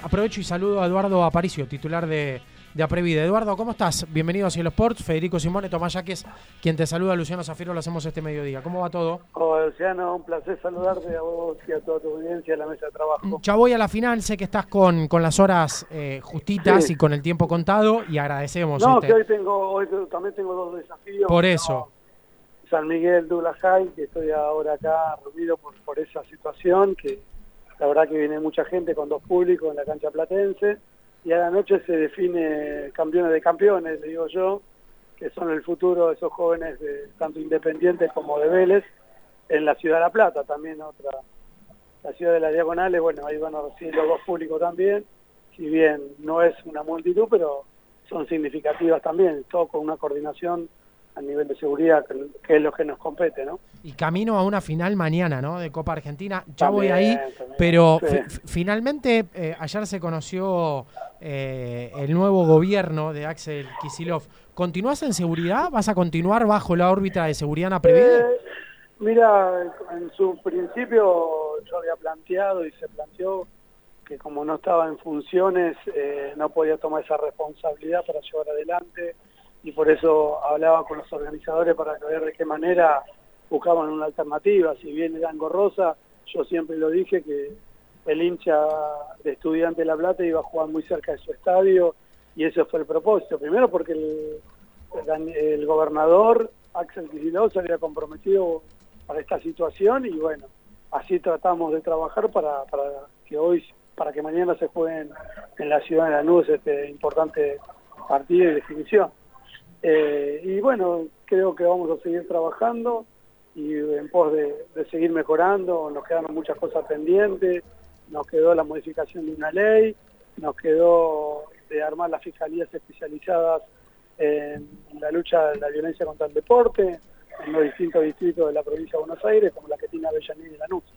Aprovecho y saludo a Eduardo Aparicio, titular de Aprevide. Eduardo, ¿cómo estás? Bienvenido a Cielo Sports. Federico Simone, Tomás Yaques, quien te saluda. Luciano Zafiro, lo hacemos este mediodía. ¿Cómo va todo? Hola, Luciano, un placer saludarte a vos y a toda tu audiencia en la mesa de trabajo. Ya voy a la final, sé que estás con las horas justitas Sí. y con el tiempo contado y agradecemos. No, que hoy también tengo dos desafíos. Por eso. San Miguel, Douglas High, que estoy ahora acá reunido por esa situación, que la verdad que viene mucha gente con dos públicos en la cancha platense, y a la noche se define campeones de campeones, le digo yo, que son el futuro de esos jóvenes de tanto Independientes como de Vélez, en la ciudad de La Plata, también la ciudad de las Diagonales. Bueno, ahí van a recibir los dos públicos también, si bien no es una multitud, pero son significativas también, todo con una coordinación a nivel de seguridad, que es lo que nos compete, ¿no? Y camino a una final mañana, ¿no? De Copa Argentina. Ya También, voy ahí, también, pero sí. finalmente ayer se conoció el nuevo gobierno de Axel Kicillof. ¿Continúas en seguridad? ¿Vas a continuar bajo la órbita de seguridad en Aprevide? Mira, en su principio yo había planteado y se planteó que como no estaba en funciones, no podía tomar esa responsabilidad para llevar adelante, y por eso hablaba con los organizadores para ver de qué manera buscaban una alternativa. Si bien era engorrosa, yo siempre lo dije que el hincha de Estudiantes de La Plata iba a jugar muy cerca de su estadio, y ese fue el propósito. Primero porque el gobernador Axel Kicillof se había comprometido para esta situación, y bueno, así tratamos de trabajar para que mañana se jueguen en la ciudad de Lanús este importante partido y definición. Y bueno, creo que vamos a seguir trabajando y en pos de seguir mejorando. Nos quedaron muchas cosas pendientes, nos quedó la modificación de una ley, nos quedó de armar las fiscalías especializadas en la lucha de la violencia contra el deporte en los distintos distritos de la provincia de Buenos Aires, como la que tiene Avellaneda y Lanús.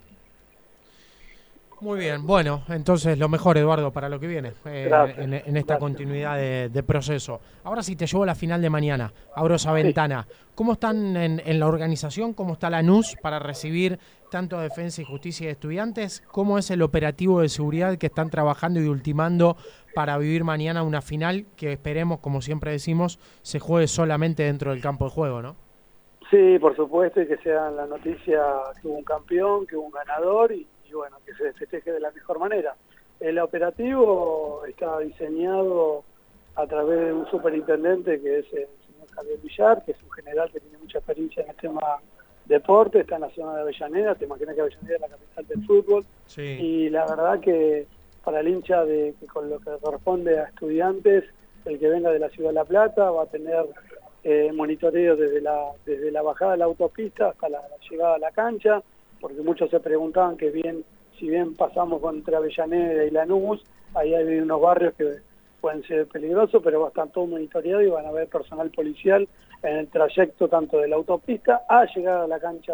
Muy bien, bueno, entonces lo mejor, Eduardo, para lo que viene en esta continuidad de proceso. Ahora sí te llevo a la final de mañana, abro esa ventana. ¿Cómo están en la organización? ¿Cómo está Lanús para recibir tanto Defensa y Justicia de Estudiantes? ¿Cómo es el operativo de seguridad que están trabajando y ultimando para vivir mañana una final que esperemos, como siempre decimos, se juegue solamente dentro del campo de juego, ¿no? Sí, por supuesto, y que sea la noticia que hubo un campeón, que hubo un ganador, y bueno, que se festeje de la mejor manera. El operativo está diseñado a través de un superintendente que es el señor Javier Villar, que es un general que tiene mucha experiencia en el tema deporte, está en la zona de Avellaneda. Te imaginas que Avellaneda es la capital del fútbol, sí. Y la verdad que para el hincha que con lo que corresponde a Estudiantes, el que venga de la ciudad de La Plata va a tener monitoreo desde la bajada de la autopista hasta la llegada a la cancha, porque muchos se preguntaban que si bien pasamos entre Avellaneda y Lanús, ahí hay unos barrios que pueden ser peligrosos, pero va a estar todo monitoreado y van a haber personal policial en el trayecto tanto de la autopista a llegar a la cancha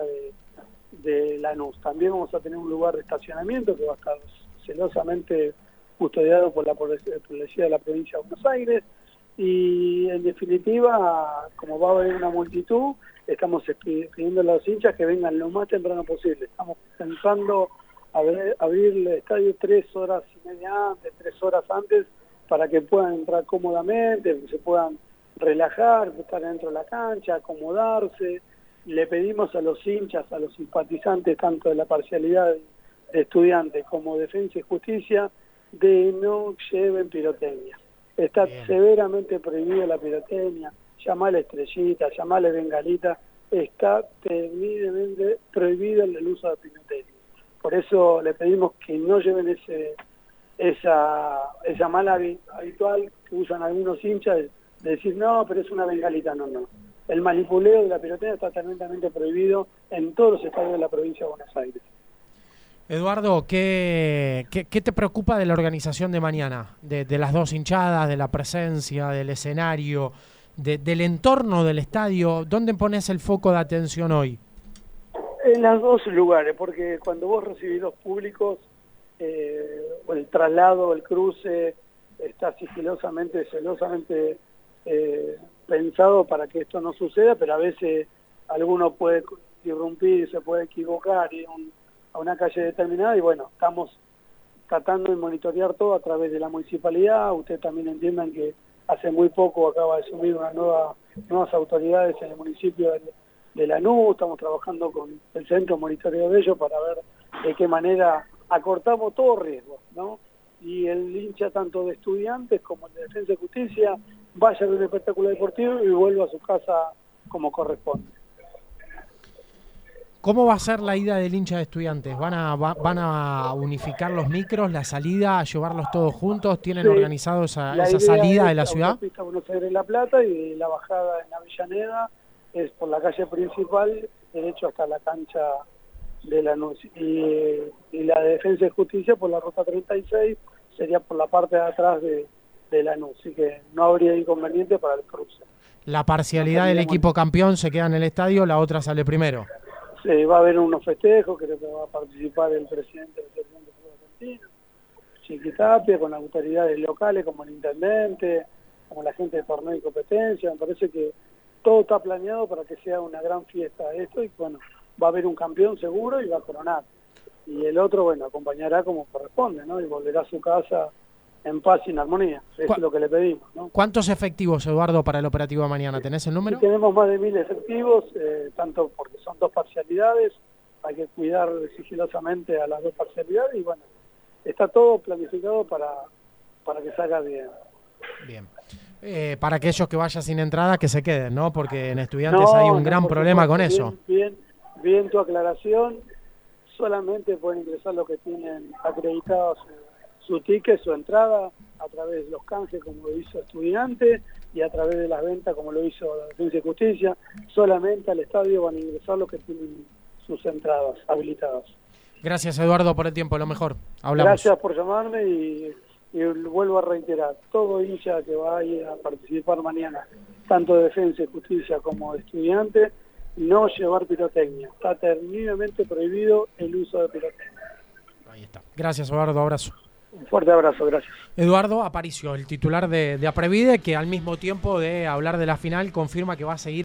de Lanús. También vamos a tener un lugar de estacionamiento que va a estar celosamente custodiado por la policía de la provincia de Buenos Aires. Y en definitiva, como va a haber una multitud, estamos pidiendo a los hinchas que vengan lo más temprano posible. Estamos pensando abrir el estadio 3 horas y media antes, 3 horas antes, para que puedan entrar cómodamente, que se puedan relajar, estar dentro de la cancha, acomodarse. Le pedimos a los hinchas, a los simpatizantes, tanto de la parcialidad de Estudiantes como Defensa y Justicia, de no lleven pirotecnia. Está severamente prohibida la pirotecnia, llamale estrellita, llamale bengalita, está terriblemente prohibido el uso de pirotecnia. Por eso le pedimos que no lleven esa mala habitual que usan algunos hinchas de decir no, pero es una bengalita. No. El manipuleo de la pirotecnia está tremendamente prohibido en todos los estadios de la provincia de Buenos Aires. Eduardo, ¿qué te preocupa de la organización de mañana? De las dos hinchadas, de la presencia, del escenario, del entorno del estadio. ¿Dónde pones el foco de atención hoy? En los dos lugares, porque cuando vos recibís dos públicos, el traslado, el cruce, está celosamente pensado para que esto no suceda, pero a veces alguno puede irrumpir y se puede equivocar y a una calle determinada, y bueno, estamos tratando de monitorear todo a través de la municipalidad. Ustedes también entiendan que hace muy poco acaba de asumir nuevas autoridades en el municipio de Lanús. Estamos trabajando con el centro de monitoreo de ellos para ver de qué manera acortamos todo riesgo, ¿no? Y el hincha tanto de Estudiantes como el de Defensa y Justicia vaya a un espectáculo deportivo y vuelva a su casa como corresponde. ¿Cómo va a ser la ida del hincha de Estudiantes? ¿Van a unificar los micros, la salida, a llevarlos todos juntos? ¿Tienen organizado esa salida de la ciudad? La autopista Buenos Aires-La Plata, y la bajada en Avellaneda es por la calle principal, derecho hasta la cancha de Lanús. Y la de Defensa y Justicia por la ruta 36, sería por la parte de atrás de Lanús. Así que no habría inconveniente para el cruce. La parcialidad del equipo campeón se queda en el estadio, la otra sale primero. Va a haber unos festejos, creo que va a participar el presidente del Fútbol Argentino, Chiquitapia, con autoridades locales como el intendente, como la gente de torneo y competencia. Me parece que todo está planeado para que sea una gran fiesta de esto, y bueno, va a haber un campeón seguro y va a coronar. Y el otro, bueno, acompañará como corresponde, ¿no? Y volverá a su casa en paz y en armonía. Eso es lo que le pedimos, ¿no? ¿Cuántos efectivos, Eduardo, para el operativo de mañana? ¿Tenés el número? Sí, tenemos más de 1000 efectivos, tanto porque son 2 parcialidades, hay que cuidar sigilosamente a las 2 parcialidades, y bueno, está todo planificado para que salga bien. Bien. Para aquellos que vayan sin entrada, que se queden, ¿no? Porque en Estudiantes hay un gran problema con eso. Bien tu aclaración. Solamente pueden ingresar los que tienen acreditados su ticket, su entrada, a través de los canjes como lo hizo Estudiante, y a través de las ventas como lo hizo la Defensa y Justicia. Solamente al estadio van a ingresar los que tienen sus entradas habilitadas. Gracias, Eduardo, por el tiempo, lo mejor. Hablamos. Gracias por llamarme, y vuelvo a reiterar, todo hincha que vaya a participar mañana, tanto de Defensa y Justicia como de Estudiante, no llevar pirotecnia. Está terminantemente prohibido el uso de pirotecnia. Ahí está. Gracias, Eduardo, abrazo. Un fuerte abrazo, gracias. Eduardo Aparicio, el titular de Aprevide, que al mismo tiempo de hablar de la final confirma que va a seguir